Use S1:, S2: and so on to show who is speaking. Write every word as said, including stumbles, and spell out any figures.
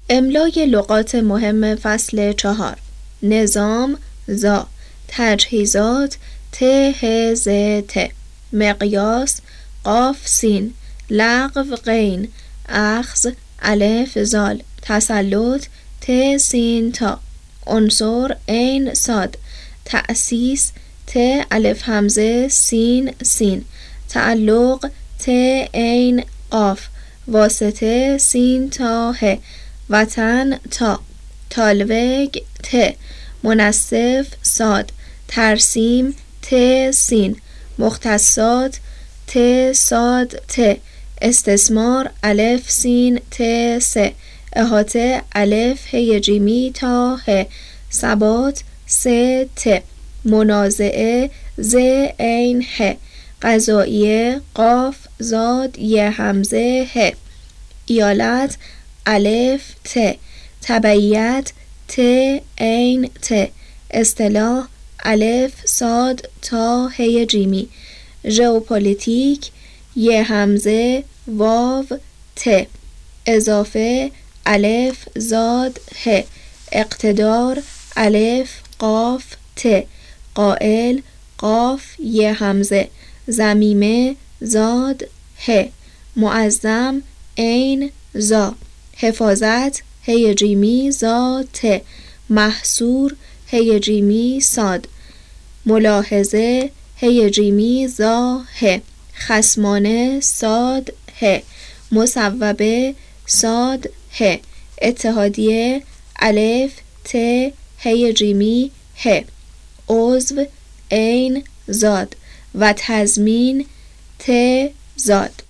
S1: املای لغات مهم فصل چهار. نظام زا، تجهیزات ت ه ز ت، مقیاس قاف سین، لغو غین، اخذ الف زال، تسلط ت سین تا، عنصر عین صاد، تأسیس ت الف همزه سین سین، تعلق ت عین قاف، واسطه سین تا ه، وطن تا، تالوگ ت، منصف صاد، ترسیم ت سین، مختصات ت صاد ت، استثمار الف سین ت س، احاطه الف هی جیمی تا ه، ثبات س ت، منازعه ز عین ه، قضاییه قاف زاد ی همزه ه، ایالت الف ت، تبعیت ت عین ت، اصطلاح الف صاد تا هی جیمی، ژئوپلیتیک ی همزه واو ت، اضافه الف زاد ه، اقتدار الف قاف ت، قائل قاف ی همزه، ضمیمه زاد ه، معظم عین زا، حفاظت هی جیمی زا ت، محصور هی جیمی صاد، ملاحظه هی جیمی زا ه، خصمانه صاد ه، مصوبه صاد ه، اتحادیه الف ت هی جیمی ه، عضو عین زاد و تضمین ت زاد.